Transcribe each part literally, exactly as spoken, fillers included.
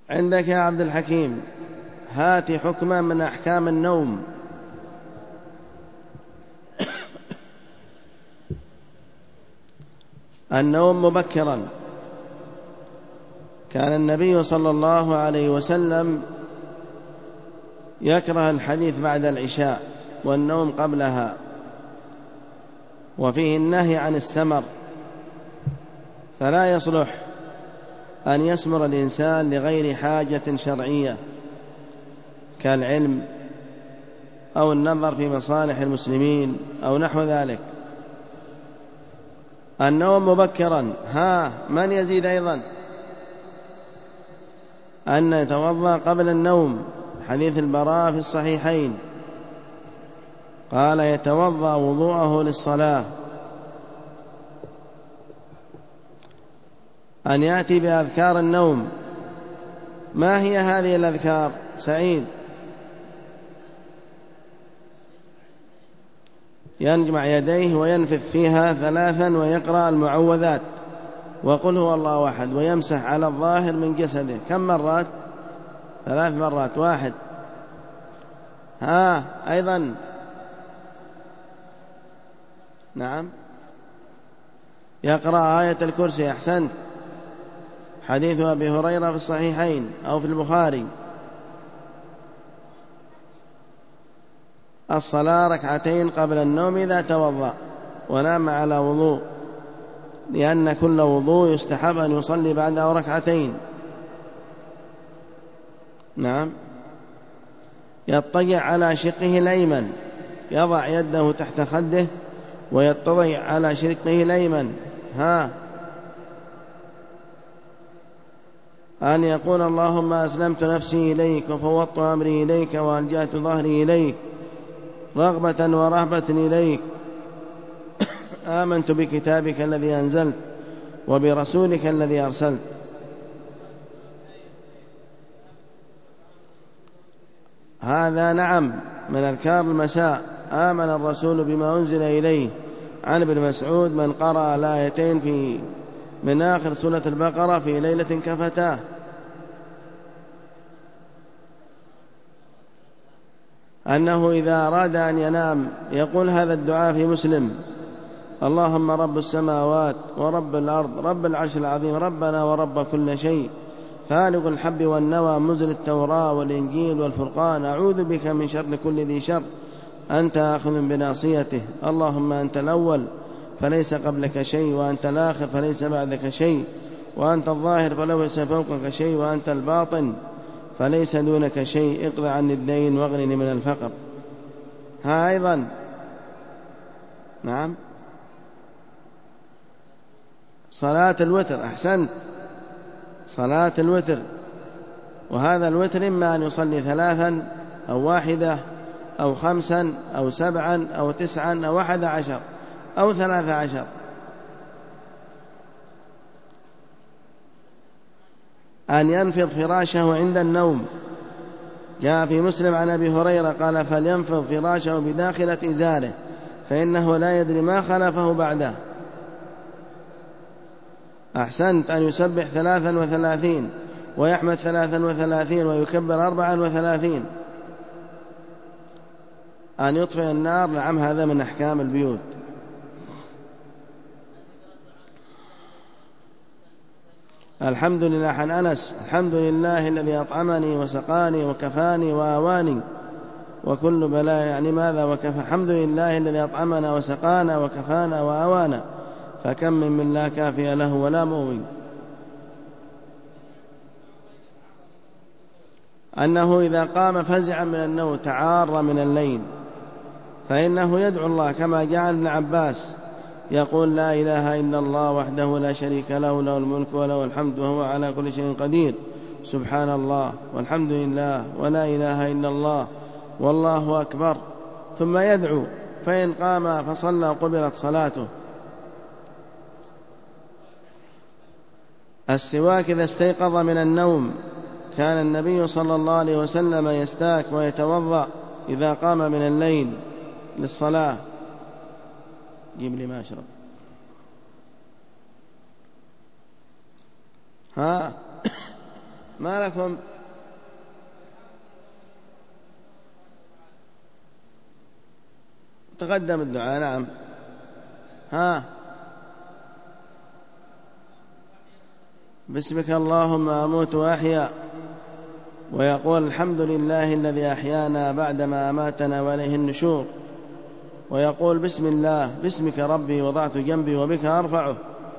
عندك يا عبد الحكيم، هات حكما من أحكام النوم. النوم مبكرا، كان النبي صلى الله عليه وسلم يكره الحديث بعد العشاء والنوم قبلها، وفيه النهي عن السمر، فلا يصلح أن يسمر الإنسان لغير حاجة شرعية كالعلم أو النظر في مصالح المسلمين أو نحو ذلك. النوم مبكرا. ها من يزيد أيضا؟ أن يتوضأ قبل النوم، حديث البراء في الصحيحين قال يتوضأ وضوءه للصلاة. أن يأتي بأذكار النوم. ما هي هذه الأذكار سعيد؟ ينجمع يديه وينفث فيها ثلاثا ويقرأ المعوذات وقل هو الله أحد ويمسح على الظاهر من جسده. كم مرات؟ ثلاث مرات. واحد. ها أيضا؟ نعم، يقرأ آية الكرسي. أحسنت، حديث أبي هريرة في الصحيحين أو في البخاري. الصلاة ركعتين قبل النوم إذا توضأ ونام على وضوء، لأن كل وضوء يستحب أن يصلي بعده ركعتين. نعم، يضطجع على شقه الأيمن، يضع يده تحت خده ويضطجع على شقه الأيمن. ها أن يقول اللهم أسلمت نفسي إليك وفوضت أمري إليك وألجأت ظهري إليك رغبة ورهبة إليك، آمنت بكتابك الذي أنزلت وبرسولك الذي أرسلت. هذا نعم من أذكار المساء. آمن الرسول بما أنزل إليه. عن ابن مسعود من قرأ الآيتين في من آخر سورة البقرة في ليلة كفتاه. أنه إذا أراد أن ينام يقول هذا الدعاء في مسلم: اللهم رب السماوات ورب الأرض رب العرش العظيم ربنا ورب كل شيء فالق الحب والنوى منزل التوراة والإنجيل والفرقان أعوذ بك من شر كل ذي شر أنت آخذ بناصيته، اللهم أنت الأول فليس قبلك شيء وأنت الآخر فليس بعدك شيء وأنت الظاهر فليس فوقك شيء وأنت الباطن فليس دونك شيء اقض عني الدين واغنني من الفقر. ها أيضا. نعم، صلاة الوتر. أحسنت، صلاة الوتر. وهذا الوتر إما أن يصلي ثلاثا أو واحدة أو خمسا أو سبعا أو تسعا أو أحد عشر أو ثلاث عشر. أن ينفض فراشه عند النوم. جاء في مسلم عن أبي هريرة قال فلينفض فراشه بداخلة إزاره فإنه لا يدري ما خلفه بعده. أحسنت، أن يسبح ثلاثا وثلاثين ويحمد ثلاثا وثلاثين ويكبر أربعا وثلاثين. أن يطفئ النار. نعم، هذا من أحكام البيوت. الحمد لله. عن أنس: الحمد لله الذي أطعمني وسقاني وكفاني وآواني وكل بلاء. يعني ماذا وكفى؟ الحمد لله الذي أطعمنا وسقانا وكفانا وآوانا، فكم من من لا كافي له ولا مؤوي. أنه إذا قام فزعا من النوم تعار من الليل فإنه يدعو الله كما جاء ابن عباس يقول لا إله إلا الله وحده لا شريك له له الملك وله الحمد وهو على كل شيء قدير سبحان الله والحمد لله ولا إله إلا الله والله أكبر، ثم يدعو، فإن قام فصلى قبلت صلاته. السواك إذا استيقظ من النوم. كان النبي صلى الله عليه وسلم يستاك ويتوضأ إذا قام من الليل للصلاة. جيب لي ما أشرب. ها ما لكم؟ تقدم الدعاء. نعم. ها، باسمك اللهم أموت وأحيا، ويقول الحمد لله الذي أحيانا بعدما أماتنا وإليه النشور، ويقول بسم الله باسمك ربي وضعت جنبي وبك أرفعه.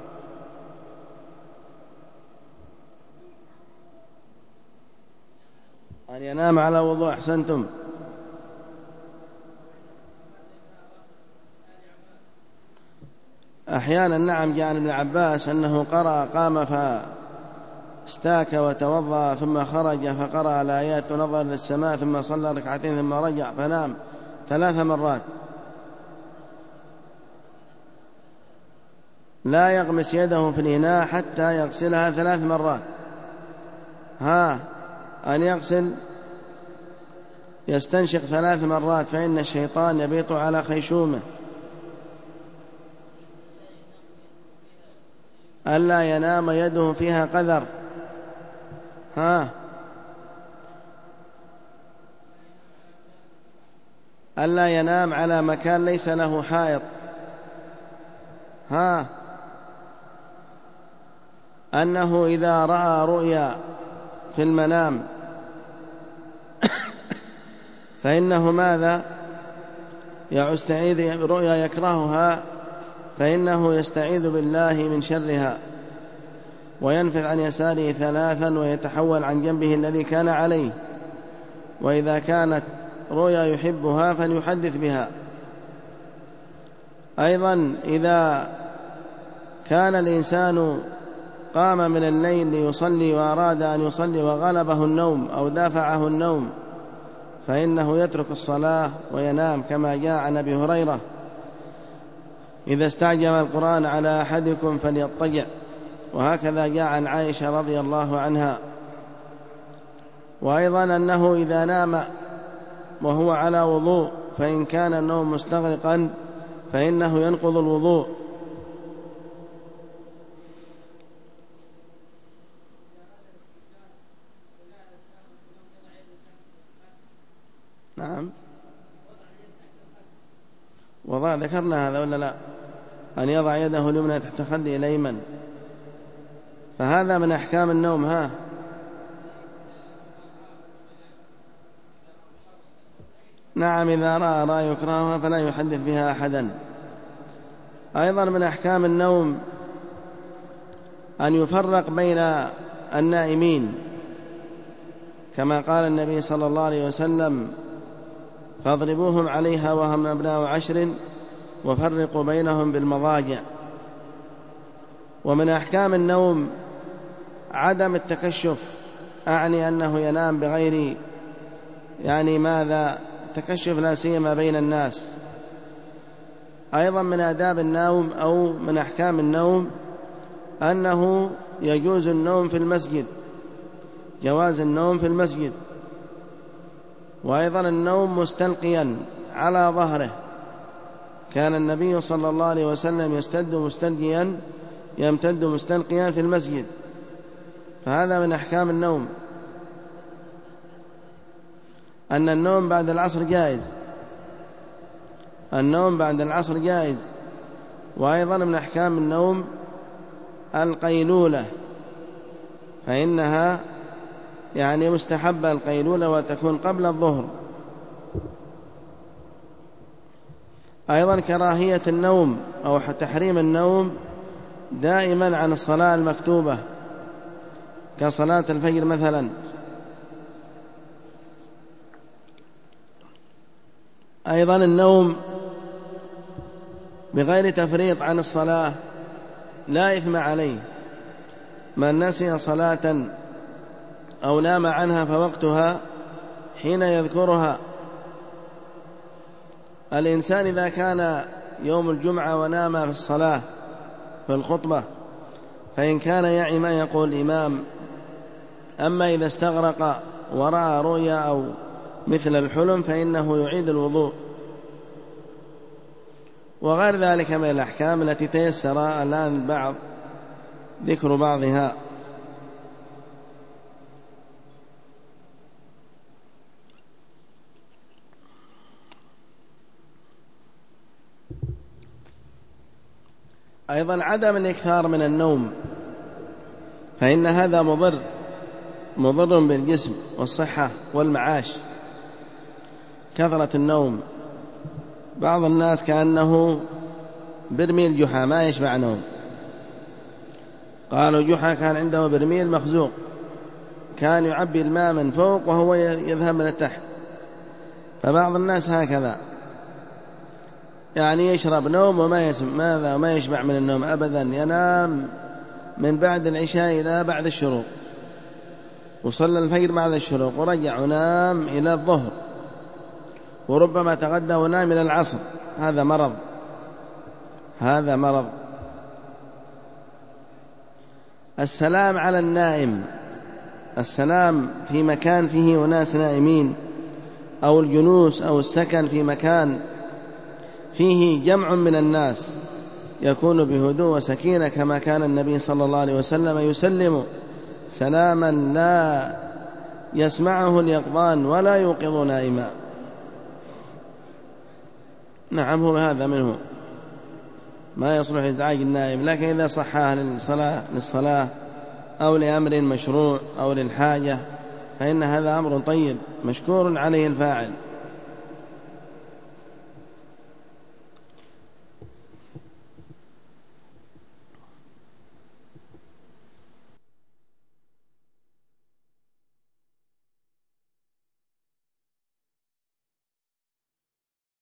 أن ينام على وضوء. أحسنتم. أحيانا نعم، جاء عن ابن عباس أنه قرأ، قام فاستاك وتوضأ ثم خرج فقرأ الآيات ونظر للسماء ثم صلى ركعتين ثم رجع فنام ثلاث مرات. لا يغمس يده في الإناء حتى يغسلها ثلاث مرات. ها، أن يغسل يستنشق ثلاث مرات، فإن الشيطان يبيط على خيشومه. ألا ينام يده فيها قذر. ها، ألا ينام على مكان ليس له حائط. ها، أنه إذا رأى رؤيا في المنام فإنه ماذا؟ يستعيذ رؤيا يكرهها، فإنه يستعيذ بالله من شرها، وينفث عن يساره ثلاثا ويتحول عن جنبه الذي كان عليه. وإذا كانت رؤيا يحبها فليحدث بها. أيضا إذا كان الإنسان قام من الليل ليصلي وأراد أن يصلي وغلبه النوم أو دافعه النوم، فإنه يترك الصلاة وينام، كما جاء عن أبي هريرة: إذا استعجل القرآن على أحدكم فليضطجع. وهكذا جاء عن عائشة رضي الله عنها. وأيضا أنه إذا نام وهو على وضوء فإن كان النوم مستغرقا فإنه ينقض الوضوء. نعم، وضع ذكرنا هذا ولا لا؟ أن يضع يده اليمنى تحت خده الأيمن، فهذا من أحكام النوم. ها، نعم، إذا رأى رأى يكرهها فلا يحدث بها أحدا. أيضا من أحكام النوم أن يفرق بين النائمين، كما قال النبي صلى الله عليه وسلم: فاضربوهم عليها وهم أبناء عشر وفرقوا بينهم بالمضاجع. ومن أحكام النوم عدم التكشف، أعني أنه ينام بغير يعني ماذا التكشف، لا سيما بين الناس. أيضا من آداب النوم أو من أحكام النوم أنه يجوز النوم في المسجد، جواز النوم في المسجد. وأيضا النوم مستلقيا على ظهره، كان النبي صلى الله عليه وسلم يستد مستلقيا يمتد مستلقيا في المسجد، فهذا من أحكام النوم. أن النوم بعد العصر جائز، النوم بعد العصر جائز. وأيضا من أحكام النوم القيلولة، فإنها يعني مستحبة القيلولة وتكون قبل الظهر. أيضا كراهية النوم أو تحريم النوم دائما عن الصلاة المكتوبة كصلاة الفجر مثلا. أيضا النوم بغير تفريط عن الصلاة لا إثم عليه. من نسي صلاة أو نام عنها فوقتها حين يذكرها. الإنسان إذا كان يوم الجمعة ونام في الصلاة في الخطبة فإن كان يعي ما يقول الإمام. أما إذا استغرق ورأى رؤيا أو مثل الحلم فإنه يعيد الوضوء. وغير ذلك من الأحكام التي تيسر الآن بعض ذكر بعضها. أيضا عدم الإكثار من النوم، فإن هذا مضر مضر بالجسم والصحة والمعاش. كثرة النوم، بعض الناس كأنه برميل جحا ما يشبع نوم. قالوا جحا كان عنده برميل مخزوق، كان يعبي الماء من فوق وهو يذهب من التحت. فبعض الناس هكذا، يعني يشرب نوم وما يسمع ماذا وما يشبع من النوم أبدا، ينام من بعد العشاء إلى بعد الشروق، وصلى الفجر بعد الشروق ورجع ونام إلى الظهر، وربما تغدى ونام إلى العصر. هذا مرض، هذا مرض. السلام على النائم، السلام في مكان فيه أناس نائمين، أو الجلوس أو السكن في مكان فيه جمع من الناس، يكون بهدوء وسكينة، كما كان النبي صلى الله عليه وسلم يسلم سلاما لا يسمعه اليقظان ولا يوقظ نائما. نعم، هو هذا منه ما يصلح إزعاج النائم، لكن إذا صحاه للصلاة, للصلاة أو لأمر مشروع أو للحاجة فإن هذا أمر طيب مشكور عليه الفاعل.